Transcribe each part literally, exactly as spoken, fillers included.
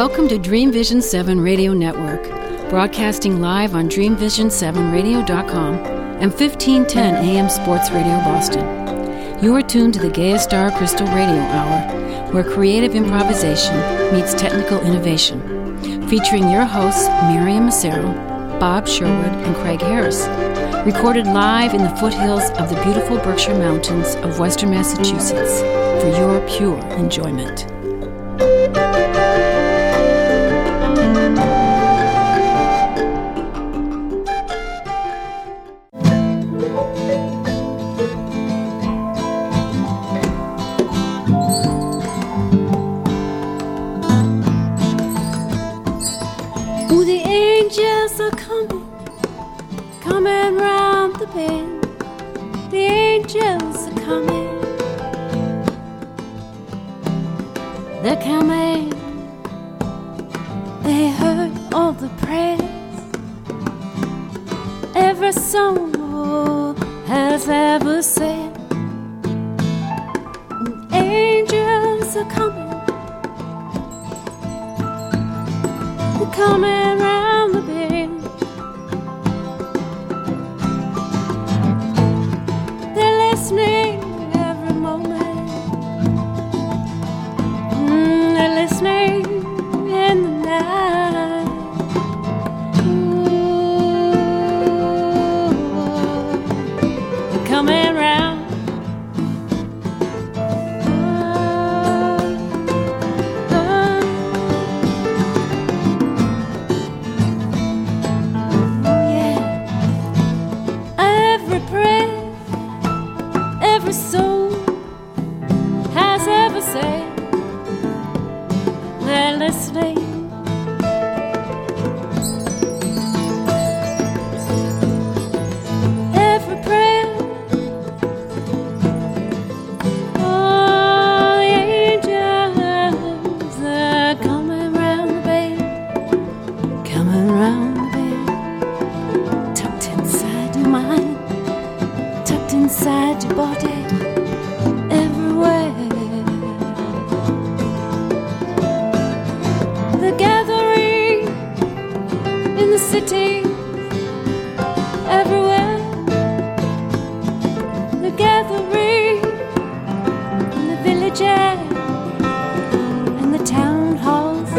Welcome to Dream Vision seven Radio Network, broadcasting live on dream vision seven radio dot com and fifteen ten A M Sports Radio Boston. You are tuned to the Gaia Star Crystal Radio Hour, where creative improvisation meets technical innovation, featuring your hosts Miriam Massaro, Bob Sherwood, and Craig Harris. Recorded live in the foothills of the beautiful Berkshire Mountains of Western Massachusetts for your pure enjoyment. Oh, the angels are coming, coming round the bend. The angels are coming. They're coming. They heard all the prayers every soul has ever said. And angels are coming. They're coming round the bend. They're listening every moment. Mm, they're listening in the night. Ooh, they're coming round. Every soul has ever said, they're listening. Every prayer, all the angels are coming round the bend, coming round the bend, tucked inside your mind, tucked inside your body. City, everywhere, the gathering in the villages and the town halls,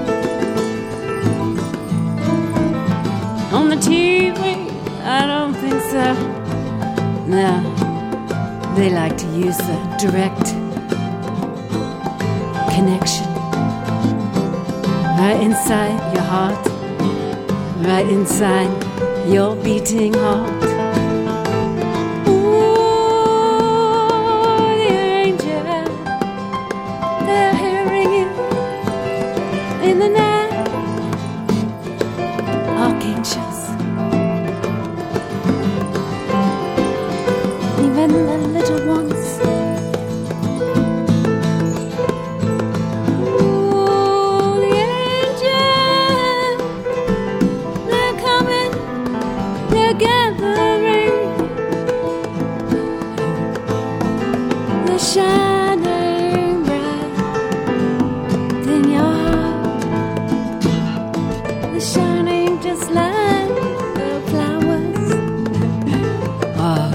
on the T V, I don't think so. No, they like to use the direct connection right inside your heart, right inside your beating heart. Ooh, the angels, they're hearing you in the night. Archangels, even the little ones. Gathering, they're shining bright in your heart. They're shining just like the flowers. Oh.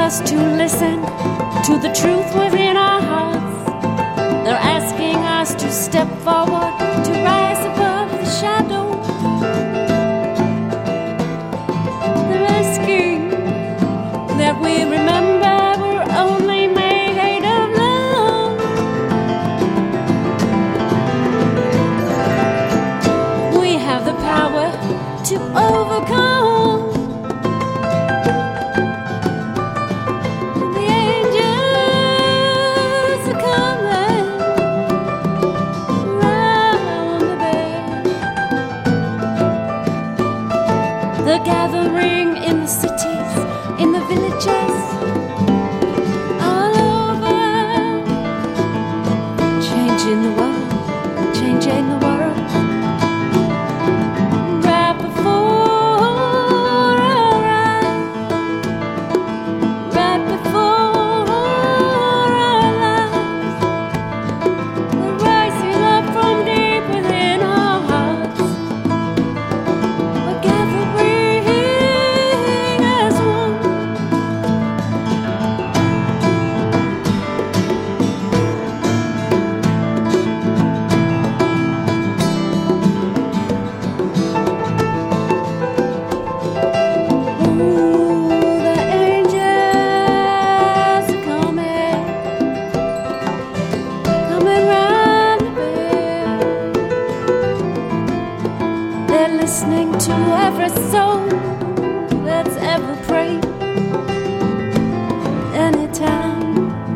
us to listen to the truth within our hearts. They're asking us to step forward, to rise above the shadow. They're asking that we remember we're only made of love. We have the power to overcome. Gathering in the cities, in the villages, all over, changing the world, changing the world, right before our eyes, right before our lives. We're rising up from deep within our hearts. We're gathering listening to every soul that's ever prayed anytime.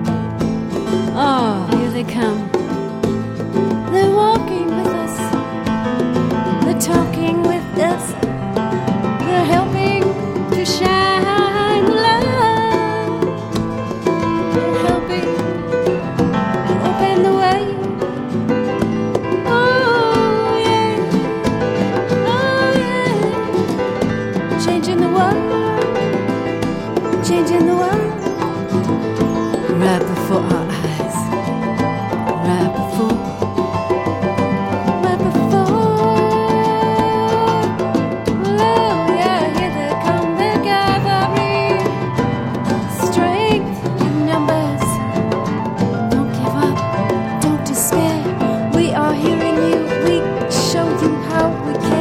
Oh, here they come. They're walking with us. They're talking with us. They're helping to shine the light. They're helping to open the way. Changing the world right before our eyes, right before, right before. Oh yeah, here they come, they're gathering strength in numbers. Don't give up, don't despair. We are hearing you, we show you how we care.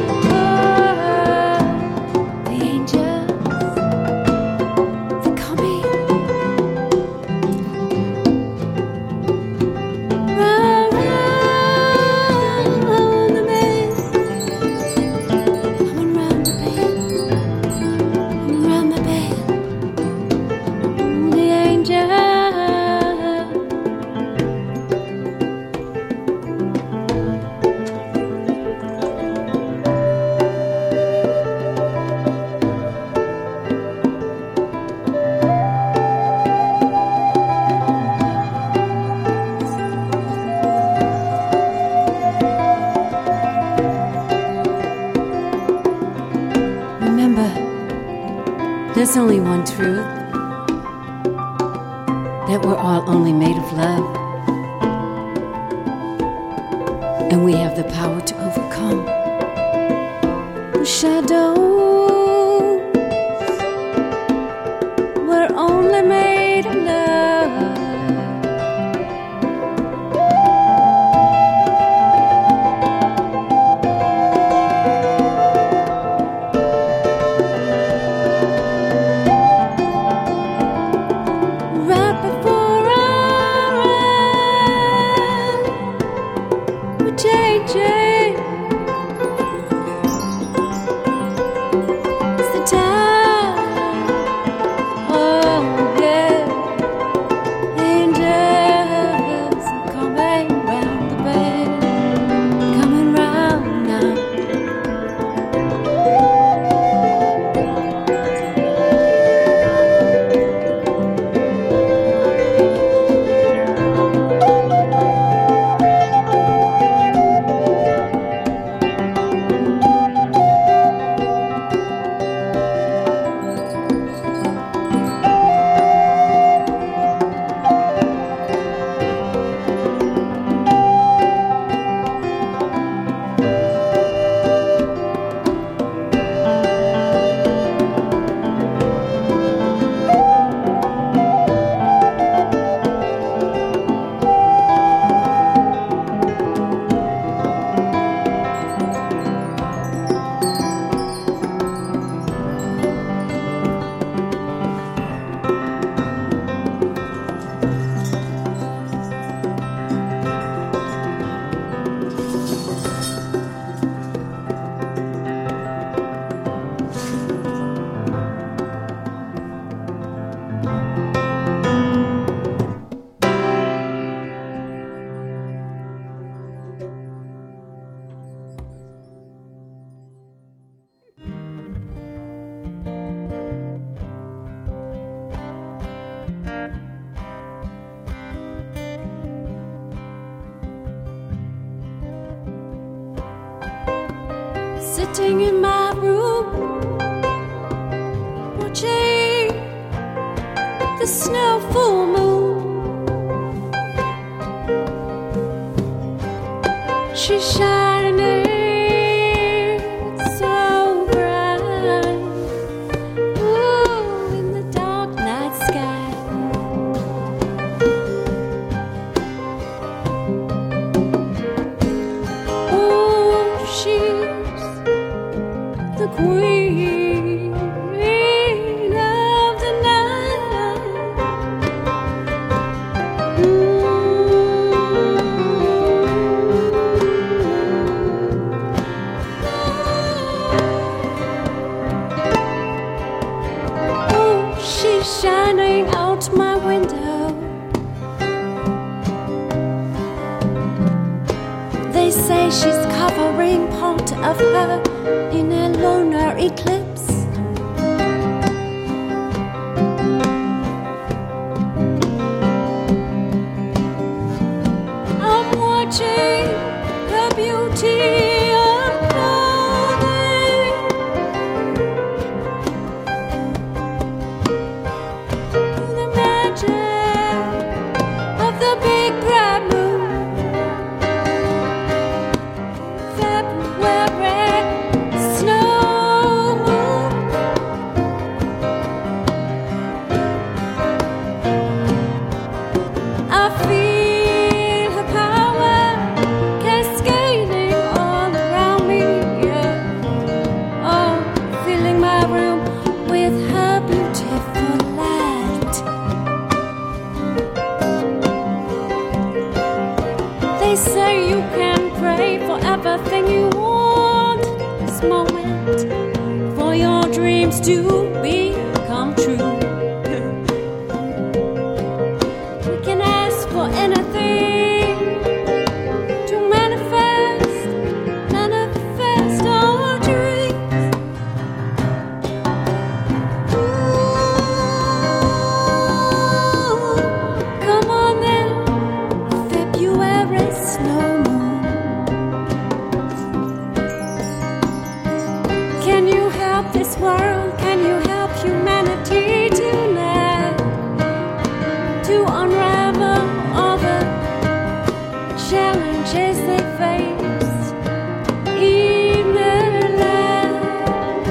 There's only one truth, that we're all only made of love, and we have the power to overcome the shadows. We're only made of love. Changing, sitting in my room, watching the snow full moon. She's shining so bright, ooh, in the dark night sky. Oh, she's the queen of the night. Oh, she's shining out my window. They say she's covering part of her in a lunar eclipse. I'm watching her beauty unfolding. The magic of the big bright moon. February snow moon. I feel her power cascading all around me, yeah. Oh, filling my room with her beautiful light. They say you can pray for everything you want this moment, for your dreams to become true. We can ask for anything to manifest, manifest our dreams. Ooh, come on then, February snow moon. Can you help this world? Can you help humanity tonight to unravel all the challenges they face in their life?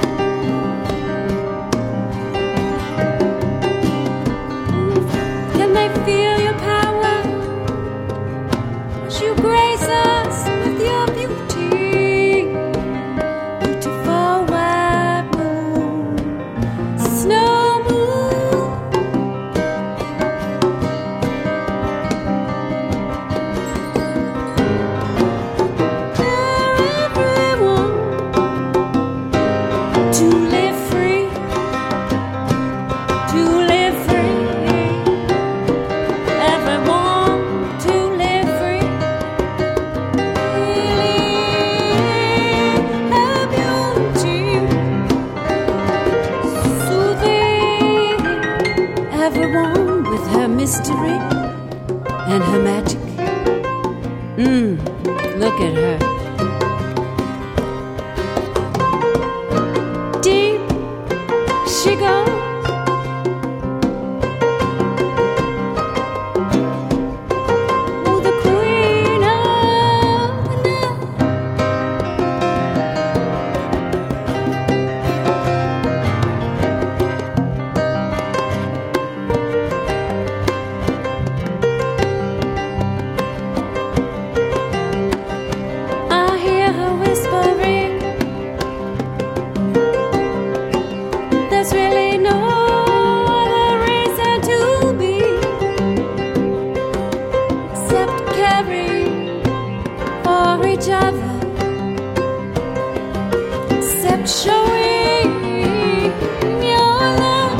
Can they feel your power as you grace us with your beauty? Beautiful white moon, snow moon. Dare everyone to live free, to live free. Everyone to live free. Feeling her beauty, soothing everyone with her mystery and her magic. Mmm, look at her. Deep she goes. Oh, the queen of the night. I hear her whispering, there's really no other reason to be except caring for each other, except showing your love.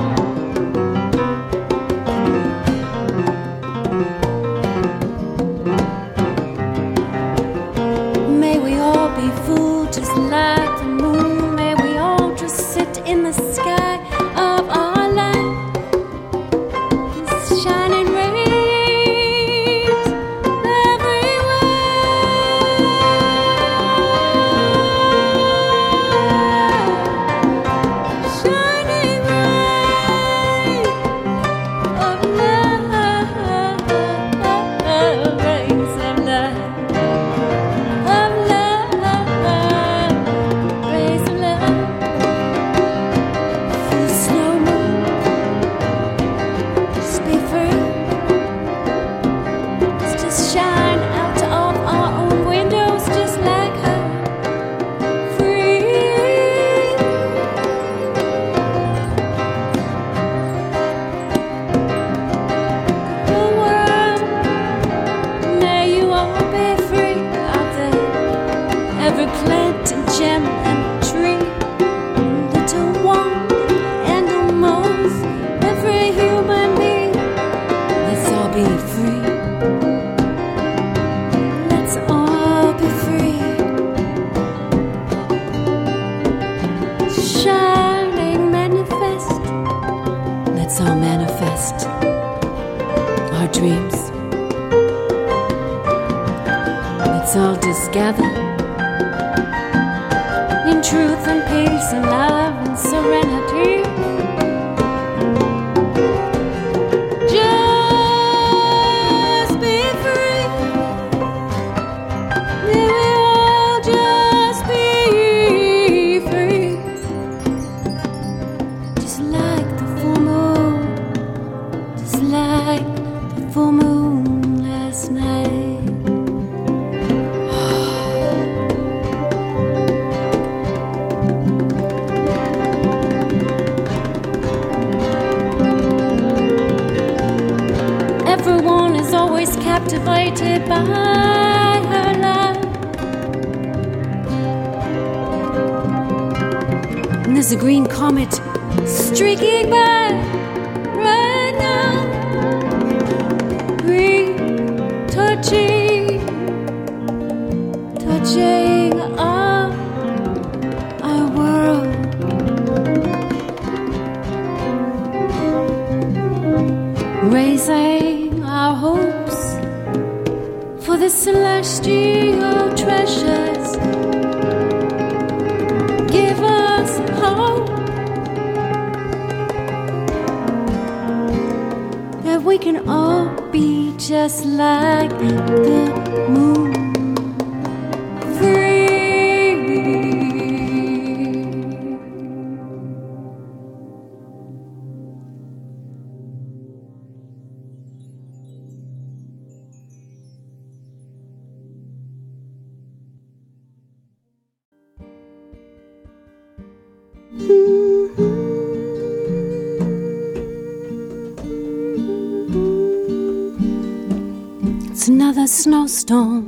May we all be fooled just like the moon. May we all just sit in the sky of our life, shining rays everywhere. dreams. Let's all just gather in truth and peace and love and serenity. Just be free. May we all just be free. Just like the full moon, just like the full moon last night. Everyone is always captivated by her love. And there's a green comet streaking by right now. Green touching, touching our, our world. Raising our hopes for the celestial treasures. Give us hope that we can all be just like the moon. Free. It's another snowstorm.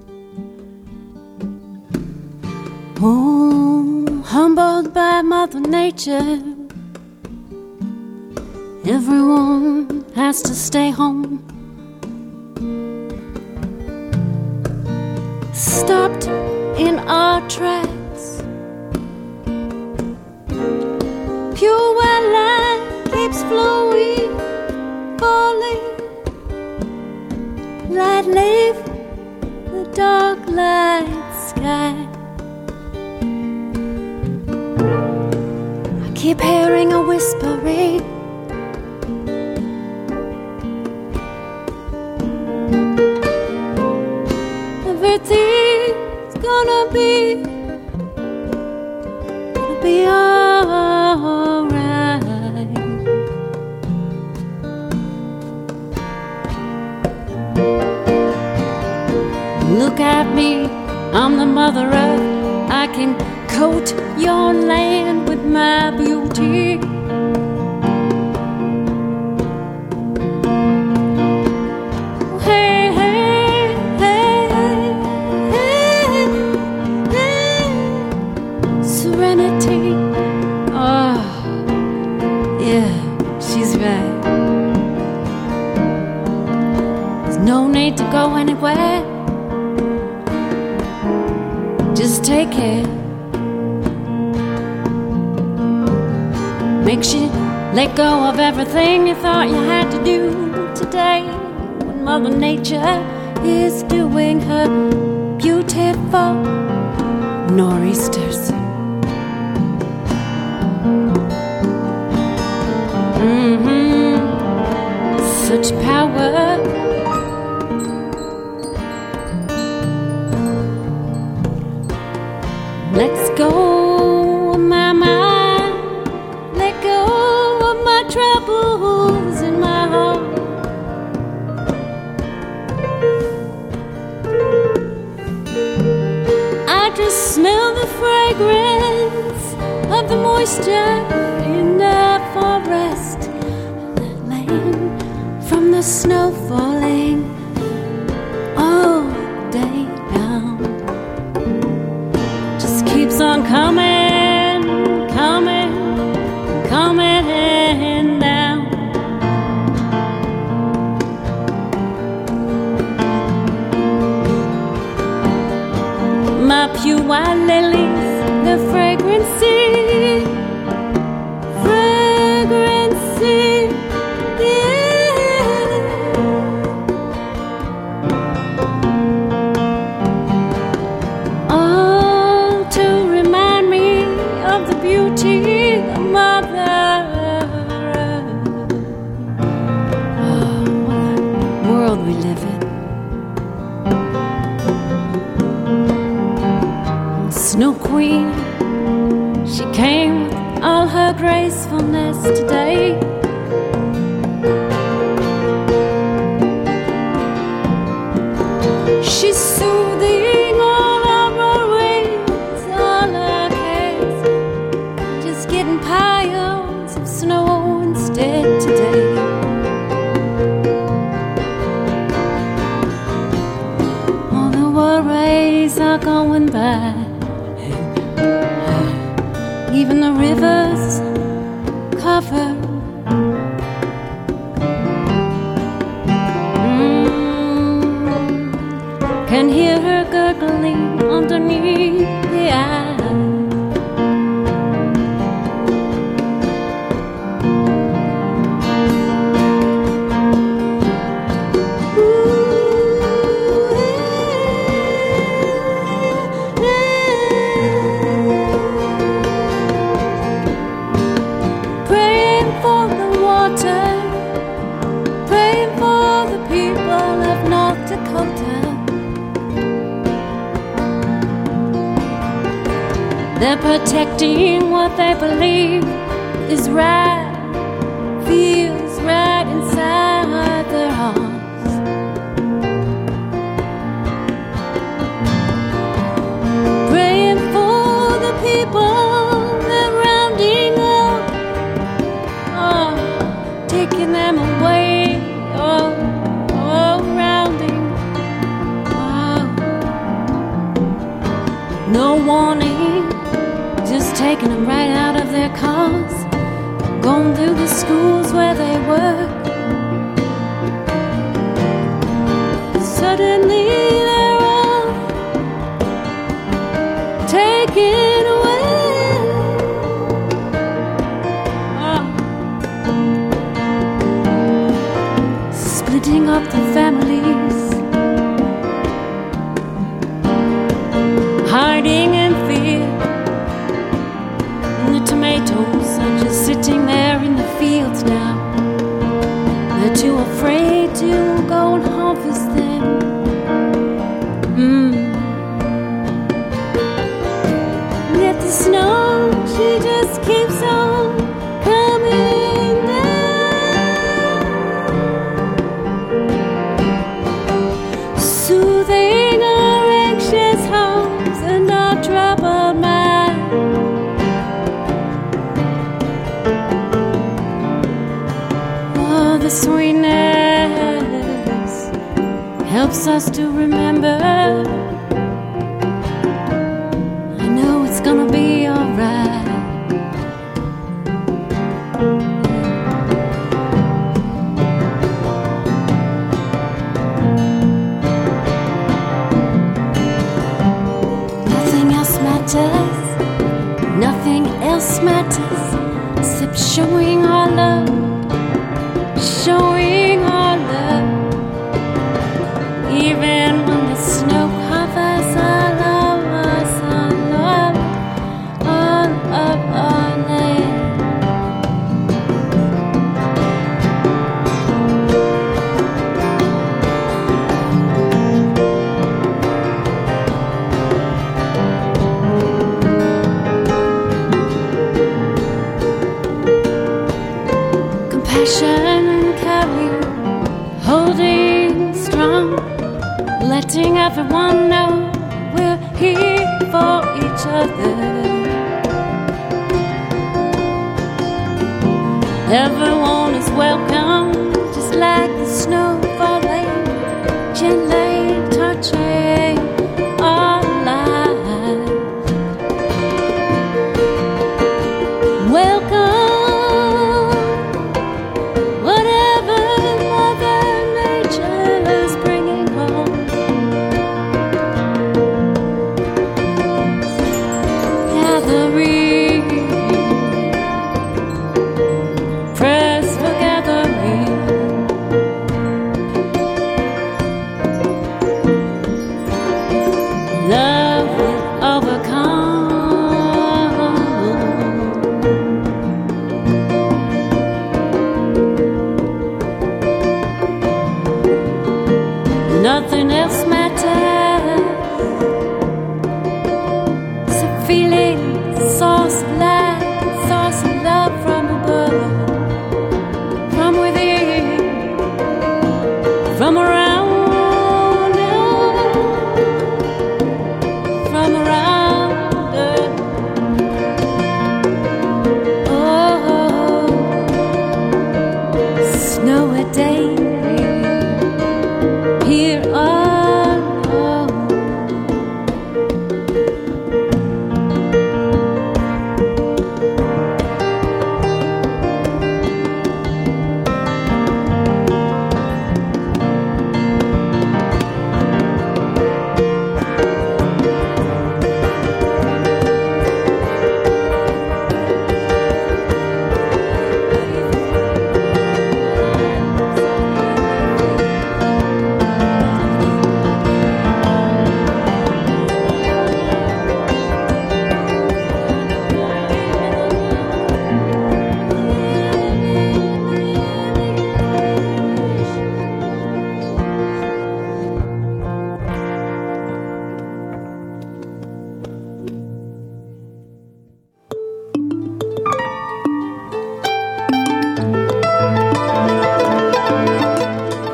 Oh, humbled by Mother Nature. Everyone has to stay home. Stopped in our tracks. Pure white light keeps flowing, falling. Light leave the dark light sky. I keep hearing a whispering. Everything's gonna be, gonna be alright. Look at me, I'm the Mother Earth. I can coat your land with my beauty. Hey, hey, hey, hey, hey. Serenity. Oh, yeah, she's right. There's no need to go anywhere. Just take care. Make sure you let go of everything you thought you had to do today, when Mother Nature is doing her beautiful nor'easters. Mm-hmm. Such power. Let's go of my mind, let go of my troubles in my heart. I just smell the fragrance of the moisture in the forest, that land from the snow falling all day down. Keeps on coming, coming, coming down. My pure white lilies, the fragrancy, fragrancy, yeah. queen. She came with all her gracefulness today. She's soothing all our worries, all our cares, just getting piles of snow instead today. All the worries are going by, even the rivers cover. Can hear her gurgling underneath the eye. Praying for the water, praying for the people of North Dakota. They're protecting what they believe is right, feels right inside their hearts. Praying for the people they're rounding up, oh, taking them away, oh, oh, rounding, oh. No warning, just taking them right out of their cars, going through the schools where they work. Suddenly they're all taken away. Oh. Splitting up the families, hiding in fear. The tomatoes are just sitting there in the fields now. They're too afraid to go and harvest them. Mm. Yet the snow, she just keeps on coming down, soothing our anxious hearts and our troubled minds. The sweetness helps us to remember. I know it's gonna be alright. Nothing else matters, nothing else matters except showing our love. Showing our love, even when the snow covers all of us, all of, all of our land. Compassion, holding strong, letting everyone know we're here for each other. Everyone is welcome, just like the snow falling, gently touching our lives. Welcome.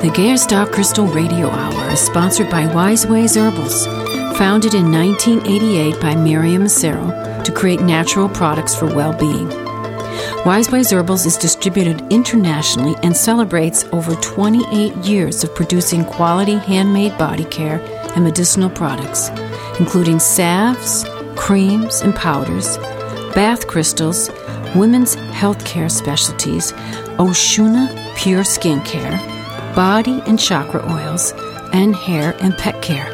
The Gaia Star Crystal Radio Hour is sponsored by Wise Ways Herbals, founded in nineteen eighty-eight by Miriam Massero to create natural products for well-being. Wise Ways Herbals is distributed internationally and celebrates over twenty-eight years of producing quality handmade body care and medicinal products, including salves, creams and powders, bath crystals, women's health care specialties, Oshuna Pure Skincare, body and chakra oils, and hair and pet care.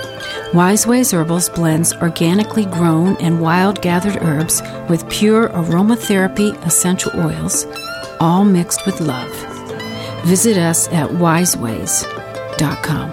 Wise Ways Herbals blends organically grown and wild-gathered herbs with pure aromatherapy essential oils, all mixed with love. Visit us at wise ways dot com.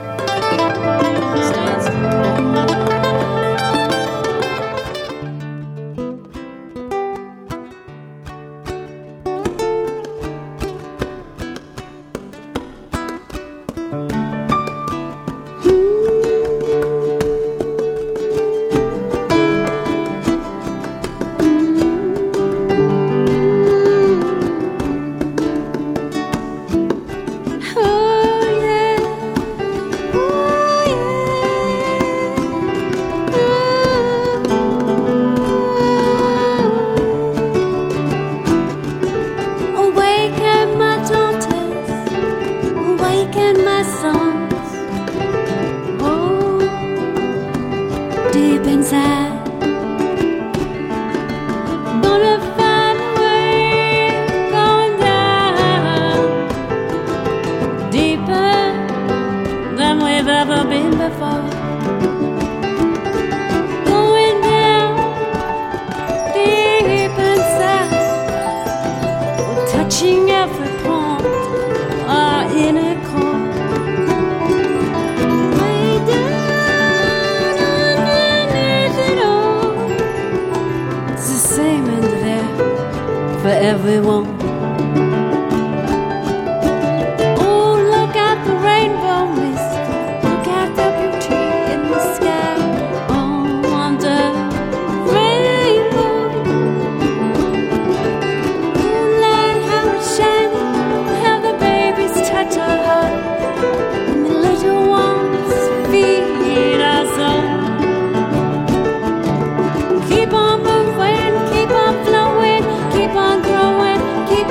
Keep on moving, keep on flowing, keep on growing, keep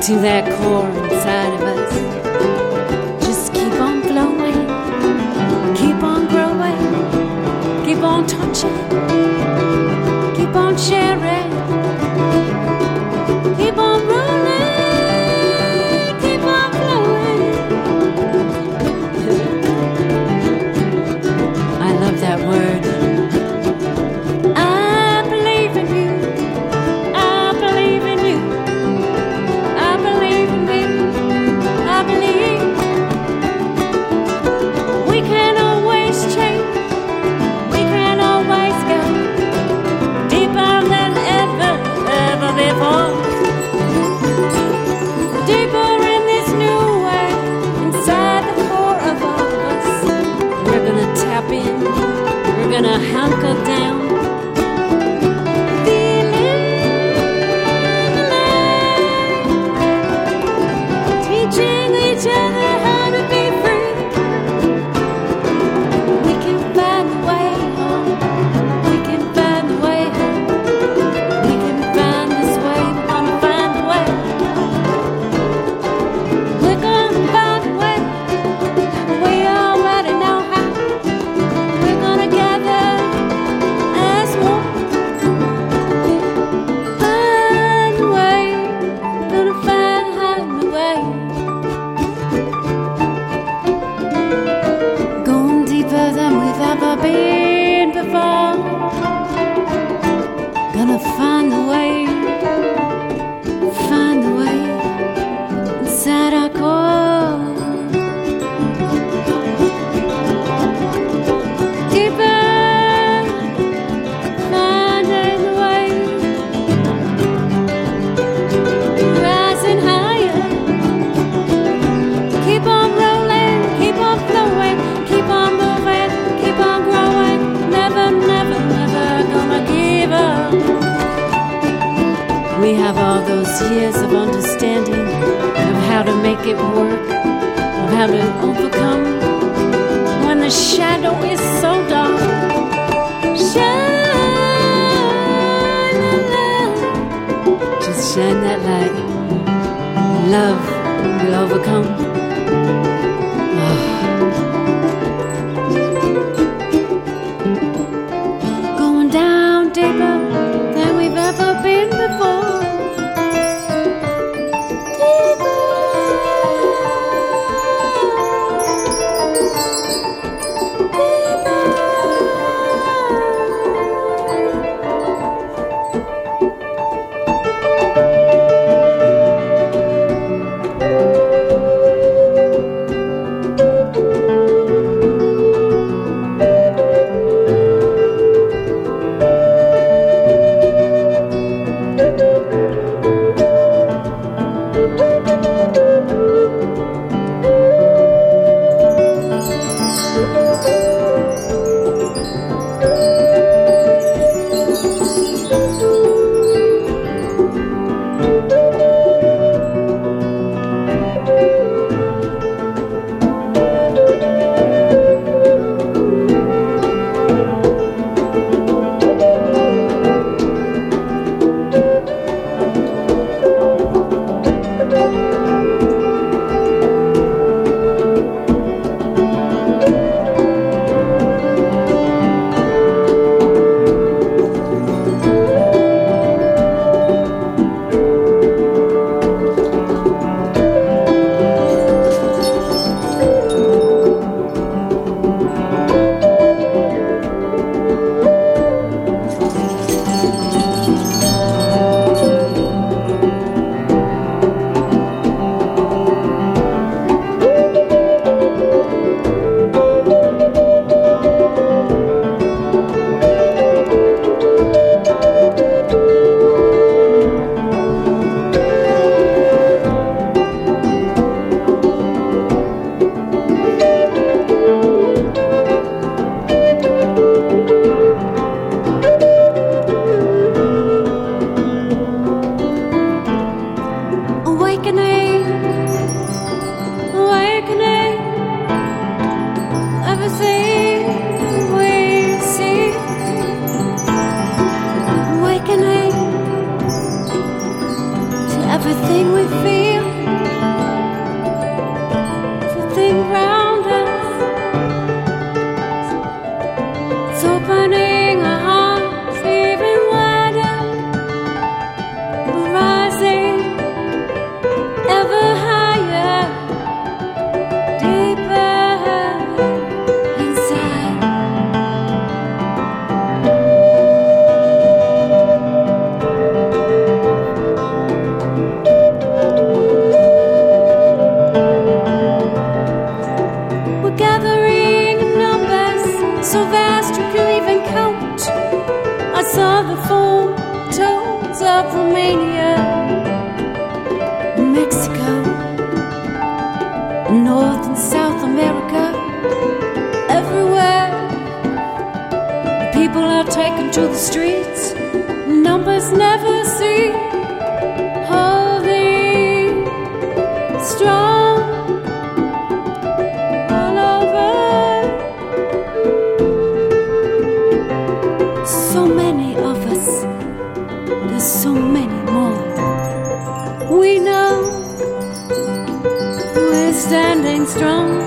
to that core inside of us. Just keep on flowing, keep on growing, keep on touching, keep on sharing, keep on rolling, keep on flowing. I love that word. Gonna hunker down, feeling alive, teaching each other how to be free. We can find the way home. We can find the way home. We can find this way. We're gonna find the way. We're gonna find the way. We already know how. We're gonna gather. Been before, gonna find the way, find the way inside our core. Deeper, finding the way, rising higher. Keep on rolling, keep on flowing, keep on moving. Keep on growing, never, never, never gonna give up. We have all those years of understanding of how to make it work, of how to overcome when the shadow is so dark. Shine the light, just shine that light. Love will overcome. Deeper than we've ever been before. Deeper. everything we feel. of Romania, Mexico, North and South America, everywhere. People are taken to the streets, numbers never see. Holding strong all over. So many of us, there's so many more. We know we're standing strong.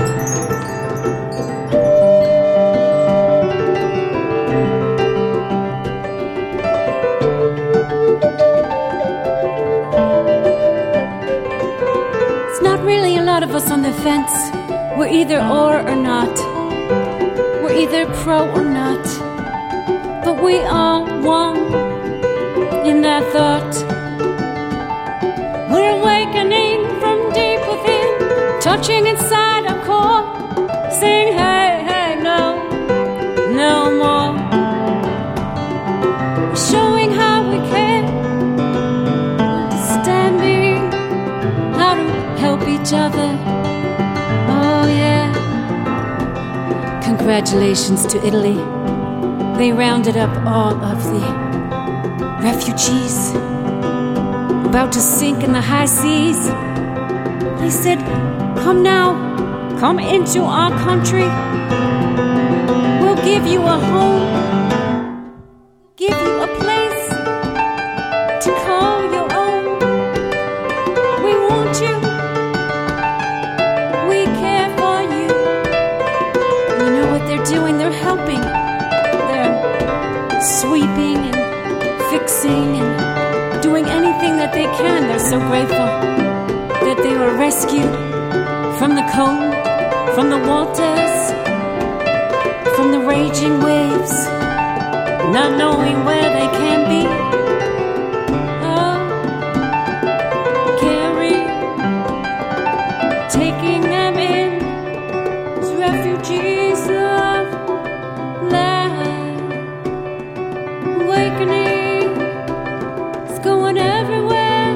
It's not really a lot of us on the fence. We're either or or not. We're either pro or not. But we are one in that thought. We're awakening from deep within, touching inside our core, saying, hey, hey, no, no more. Showing how we care, understanding how to help each other. Oh, yeah. Congratulations to Italy. They rounded up all of the refugees about to sink in the high seas. They said, come now, come into our country. We'll give you a home, give you a place to call your own. We want you, we care for you. And you know what they're doing? They're helping. Sweeping and fixing and doing anything that they can. They're so grateful that they were rescued from the cold, from the waters, from the raging waves, not knowing where they can be. Oh, carry, taking them in as refugees of life. Awakening is going everywhere,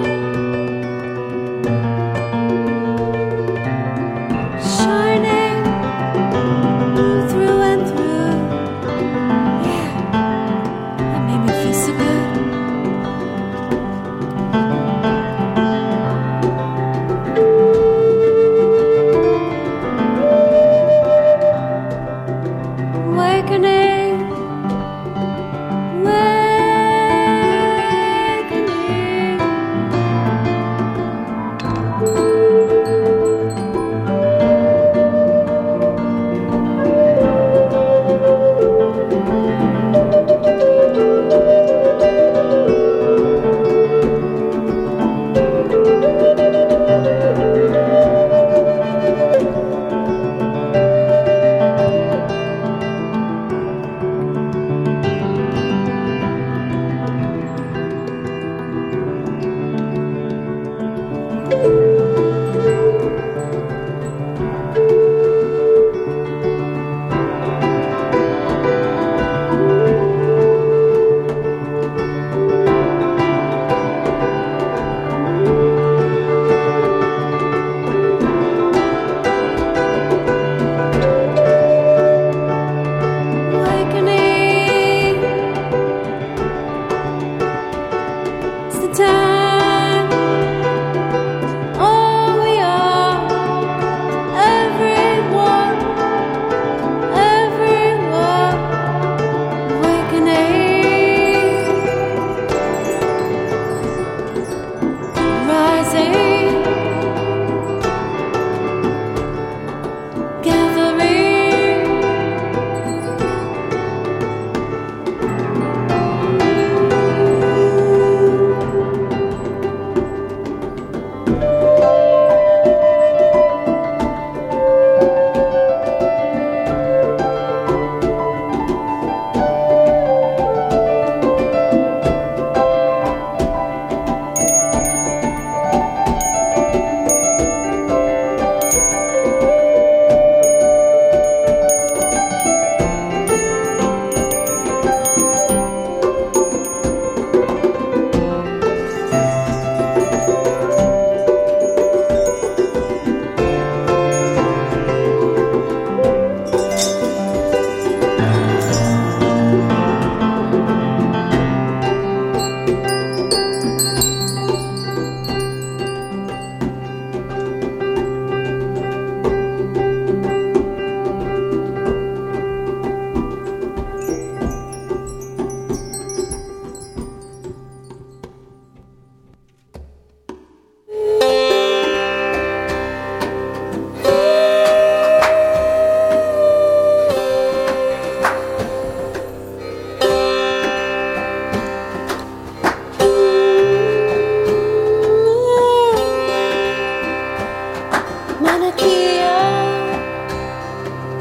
shining through and through. Yeah, that made me feel so good.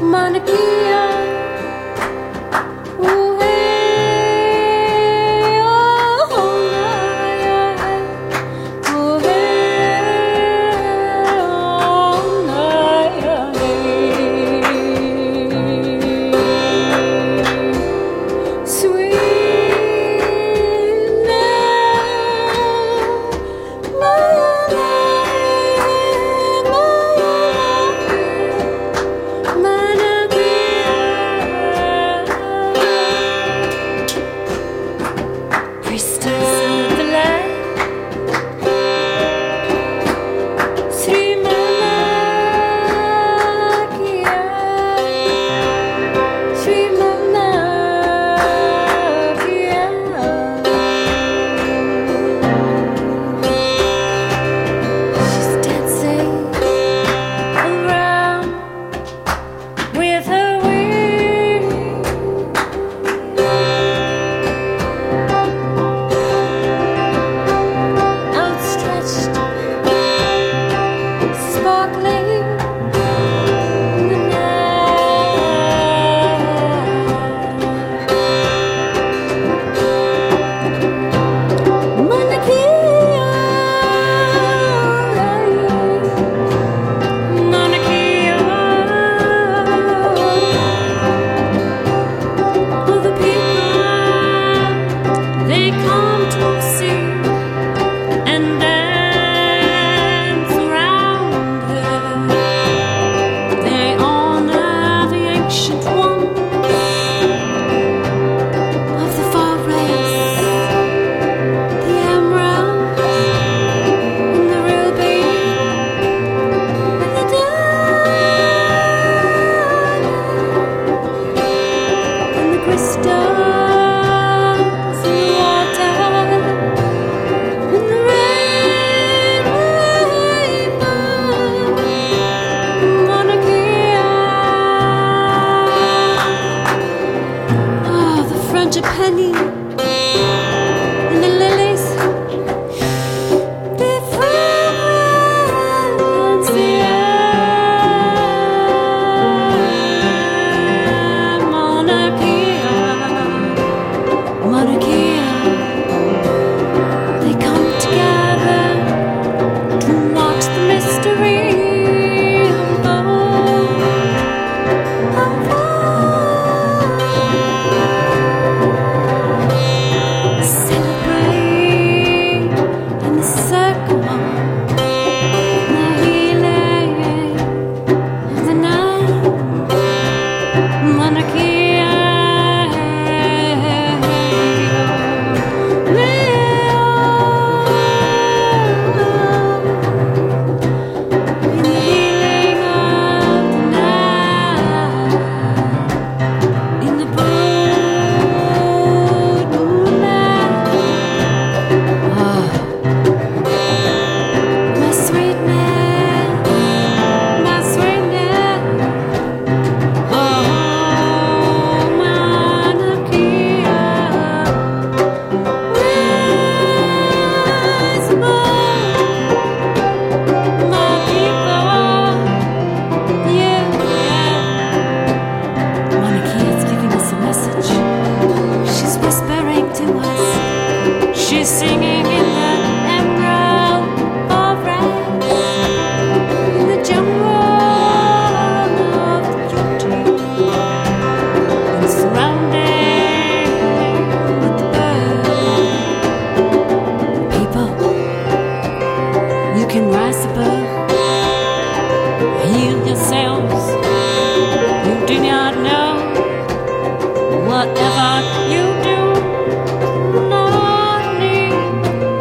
Whatever you do, no need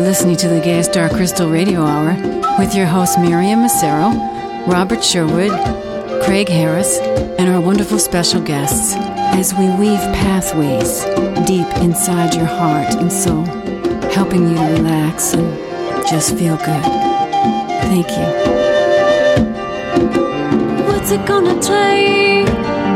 listening to the Gay Star Crystal Radio Hour with your hosts Miriam Massero, Robert Sherwood, Craig Harris, and our wonderful special guests as we weave pathways deep inside your heart and soul, helping you to relax and just feel good. Thank you. What's it gonna take